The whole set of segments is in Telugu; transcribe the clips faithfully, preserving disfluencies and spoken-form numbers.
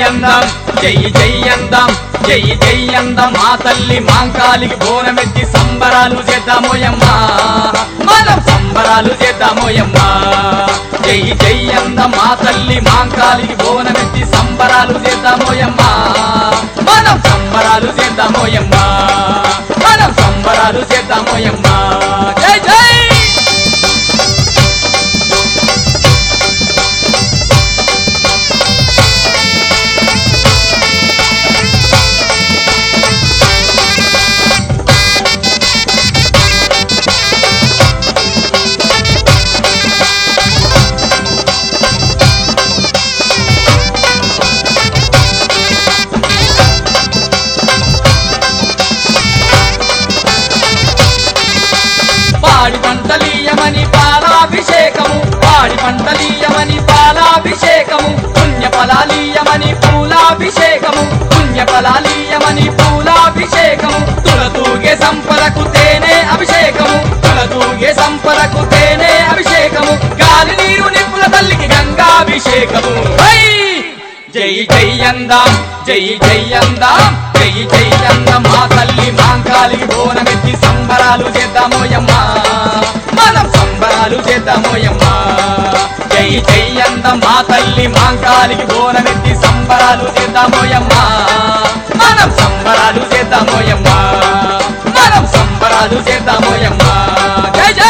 జయ్యందాం జై జయ్యందాం జై జయ్యందాం మా తల్లి మాంకాలికి బోనమెత్తి సంబరాలు చేద్దామోయమ్మా మనం సంబరాలు చేద్దామోయమ్మా జై జయ్యందాం మా తల్లి మాంకాలికి బోనమెత్తి సంబరాలు చేద్దామోయమ్మా మనం సంబరాలు చేద్దామోయమ్మా మనం సంబరాలు చేద్దామోయమ్మా జై జై పాడి పంటలీయమని పాలాభిషేకము పాడి పంటలీయమని పాలాభిషేకము పుణ్య ఫలాలీయమని పూలాభిషేకము పుణ్య ఫలాలీయమని పూలాభిషేకము తులతూగే సంపరకు తేనె అభిషేకము తులతూగే సంపరకు తేనె అభిషేకము గాలి నీరు నిప్పుల తల్లికి గంగాభిషేకము జై జయ్యందాం జై జయ్యందాం జై జయ్యందాం మా తల్లి మాంకాలికి బోనమెత్తి సంబరాలు చేద్దామోయమ్మా మనం సంబరాలు చేద్దామోయమ్మా జై జయ్యందాం మా తల్లి మాంకాలికి బోనమెత్తి సంబరాలు చేద్దామోయమ్మా మనం సంబరాలు చేద్దామోయమ్మా మనం సంబరాలు చేద్దామోయమ్మా జై జై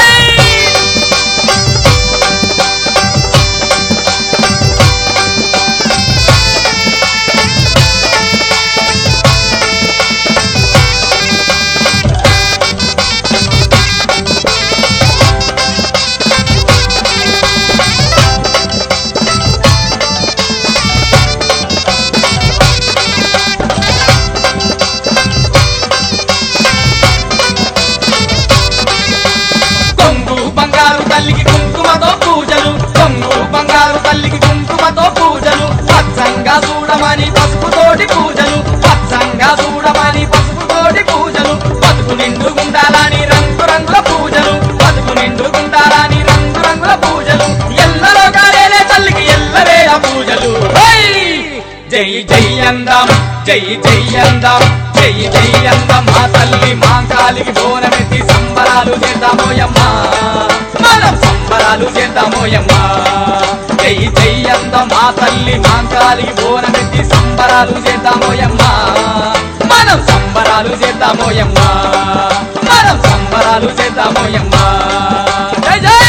తల్లికి కుంకుమతో పూజలు కొంగు బంగారు తల్లికి కుంకుమతో పూజలు పచ్చంగా చూడమని పసుపుతోటి పూజలు పచ్చంగా చూడమని పసుపుతోటి పూజలు బతుకు నిండుగుండాలని రంగు రంగుల పూజలు బతుకు నిండుగుండాలని రంగు రంగుల పూజలు ఎల్లలో కాలేలే తల్లికి ఎల్లవేళ పూజలు జై జయ్యందాం జై జయ్యందాం జై జయ్యందాం మా తల్లి మాంకాలికి బోనమెత్తి సంబరాలు చేద్దామోయమ్మా మనం సంబరాలు చేద్దామోయమ్మా జై జయ్యందాం మా తల్లి మాంకాలికి బోనమెత్తి సంబరాలు చేద్దామోయమ్మా మనం సంబరాలు చేద్దామోయమ్మా మనం సంబరాలు చేద్దామోయమ్మా జై జై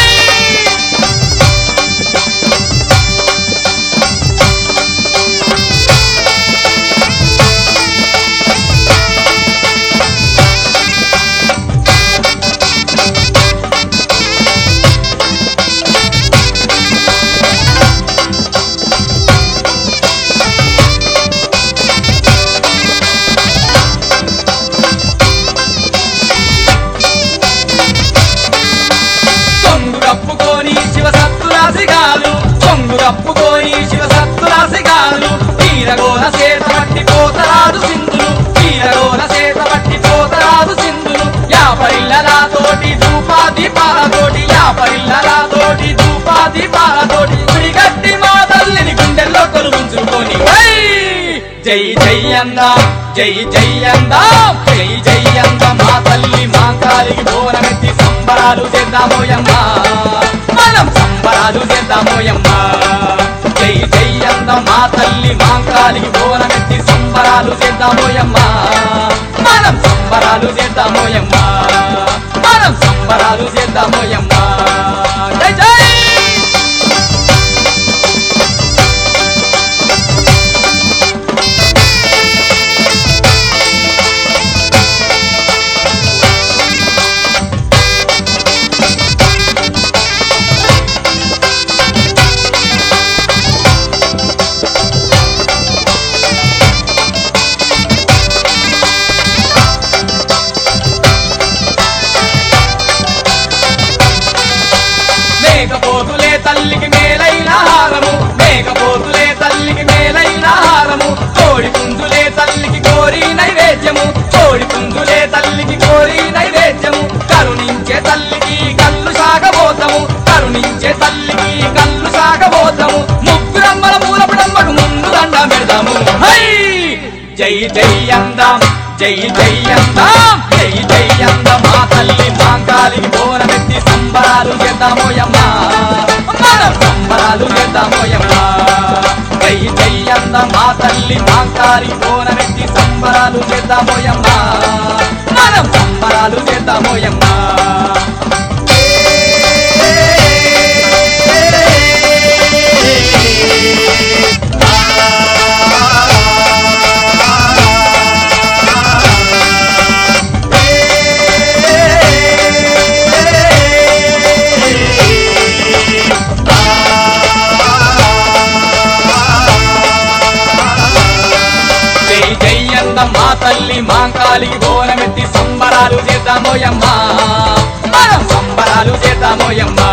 కప్పుకొని శివ సత్తురాసిగాలు తీరగోన సేత పట్టి పోతరాదు సింధులు తీరగోన సేత పట్టి పోతరాదు సింధులు యాపరిల్లలాతోటి ధూపా దీపాలతోటి యాపరిల్లలాతోటి ధూపా దీపాలతోటి గుడిగట్టి మా తల్లిని గుండెల్లో కొలువుంచుకొని జై జయ్యందాం జై జయ్యందాం జై జయ్యందాం మా తల్లి మాంకాలికి బోనమెత్తి సంబరాలు చేద్దామోయమ్మా మనం సంబరాలు చేద్దామోయమ్మా జై జయ్యందాం మా తల్లి మాంకాలికి బోనమెత్తి సంబరాలు చేద్దామోయమ్మా మనం సంబరాలు చేద్దామోయమ్మా మనం సంబరాలు చేద్దామోయమ్మా జై జై జై అందం జై జై అందం జై జై అందం మా తల్లి మాంకాలికి బోనమెత్తి సంబరాలు చేద్దామోయమ్మ మనం సంబరాలు చేద్దామోయమ్మ జై జై అందం మా తల్లి మాంకాలికి బోనమెత్తి సంబరాలు చేద్దామోయమ్మ మనం సంబరాలు చేద్దామోయమ్మ మా తల్లి మాంకాలికి బోనమెత్తి సంబరాలు చేద్దామోయమ్మ మనం సంబరాలు చేద్దామోయమ్మ